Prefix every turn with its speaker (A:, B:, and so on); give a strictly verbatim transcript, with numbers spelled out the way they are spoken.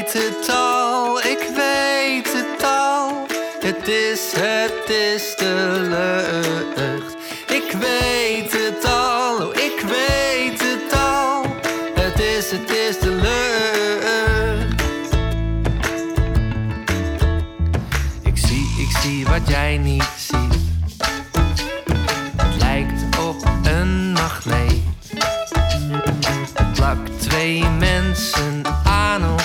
A: weet het al, ik weet het al. Het is, het is de lucht. Ik weet het al, oh, ik weet het al. Het is, het is de lucht. Ik zie, ik zie wat jij niet ziet.